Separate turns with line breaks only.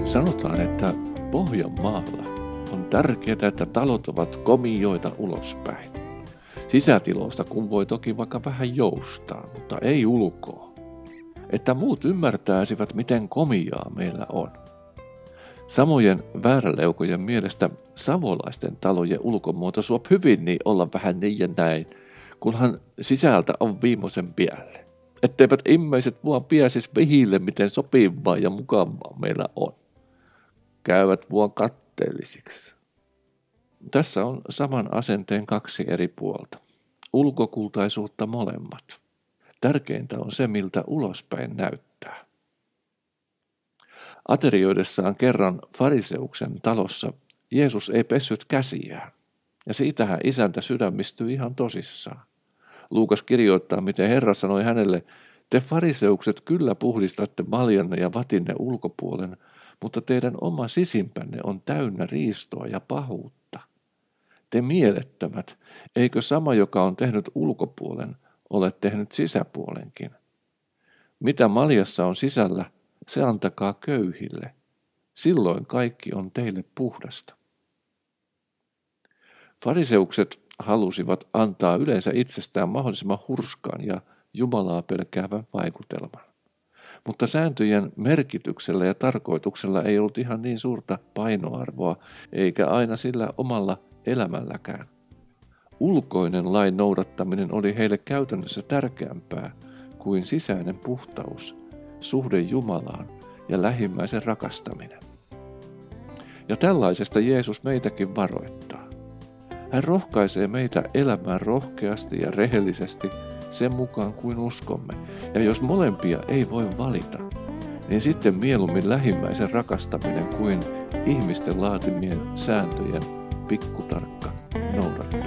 Sanotaan, että Pohjanmaalla on tärkeää, että talot ovat komioita ulospäin. Sisätiloista kun voi toki vaikka vähän joustaa, mutta ei ulkoa. Että muut ymmärtäisivät, miten komiaa meillä on. Samojen vääräleukojen mielestä savolaisten talojen ulkomuoto suo hyvin niin olla vähän niin ja näin, kunhan sisältä on viimeisen päälle. Etteivät ihmiset vaan pääsis vihille, miten sopivaa ja mukavaa meillä on. Käyvät vaan katteellisiksi. Tässä on saman asenteen kaksi eri puolta. Ulkokultaisuutta molemmat. Tärkeintä on se, miltä ulospäin näyttää. Aterioidessaan kerran fariseuksen talossa Jeesus ei pessyt käsiään, ja siitähän isäntä sydämistyi ihan tosissaan. Luukas kirjoittaa, miten Herra sanoi hänelle, te fariseukset kyllä puhdistatte maljanne ja vatinne ulkopuolen, mutta teidän oma sisimpänne on täynnä riistoa ja pahuutta. Te mielettömät, eikö sama, joka on tehnyt ulkopuolen, ole tehnyt sisäpuolenkin? Mitä maljassa on sisällä, se antakaa köyhille. Silloin kaikki on teille puhdasta. Fariseukset halusivat antaa yleensä itsestään mahdollisimman hurskaan ja Jumalaa pelkäävän vaikutelman. Mutta sääntöjen merkityksellä ja tarkoituksella ei ollut ihan niin suurta painoarvoa, eikä aina sillä omalla elämälläkään. Ulkoinen lain noudattaminen oli heille käytännössä tärkeämpää kuin sisäinen puhtaus, suhde Jumalaan ja lähimmäisen rakastaminen. Ja tällaisesta Jeesus meitäkin varoittaa. Hän rohkaisee meitä elämään rohkeasti ja rehellisesti sen mukaan kuin uskomme. Ja jos molempia ei voi valita, niin sitten mieluummin lähimmäisen rakastaminen kuin ihmisten laatimien sääntöjen pikkutarkka noudattaminen.